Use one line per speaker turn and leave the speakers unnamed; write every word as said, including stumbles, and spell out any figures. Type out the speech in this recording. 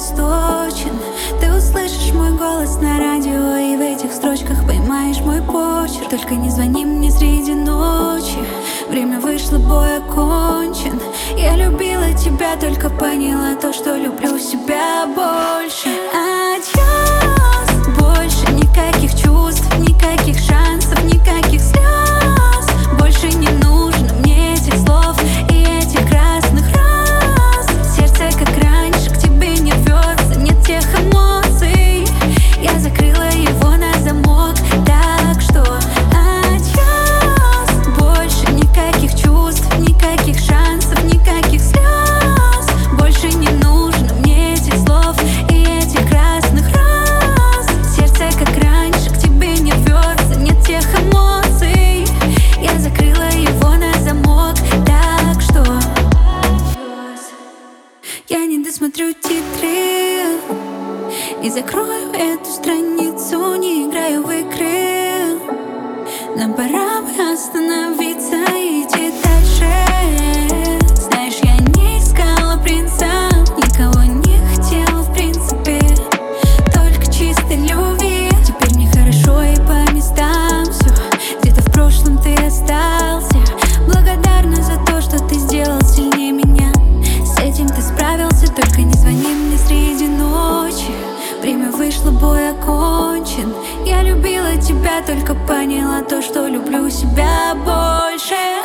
обесточен. Ты услышишь мой голос на радио, и в этих строчках поймаешь мой почерк. Только не звони мне среди ночи, время вышло, бой окончен. Я любила тебя, только поняла то, что люблю себя больше. Адьос, больше никаких чувств, никаких шансов, никаких слез. Больше не нужно мне этих слов и этих красных роз. Сердце, как раньше, к тебе не рвется, нет тех эмоций. Я закрыла его на замок, так что адьос. Больше никаких чувств, никаких шансов, никаких слез. Больше не нужно мне этих слов и этих красных роз. Сердце, как раньше, к тебе не рвется, нет тех эмоций. Я закрыла его на замок, так что я не досмотрю титры и закрою эту страницу, не играю в игры. Нам пора бы остановиться и идти дальше. Знаешь, я не искала принца, никого не хотела в принципе, только чистой любви. Теперь мне хорошо и по местам все, где-то в прошлом ты остался. Благодарна за то, что ты сделал сильнее меня. С этим ты справился, только не звони мне среди ночи. Время вышло, бой окончен. Я любила тебя, только поняла то, что люблю себя больше.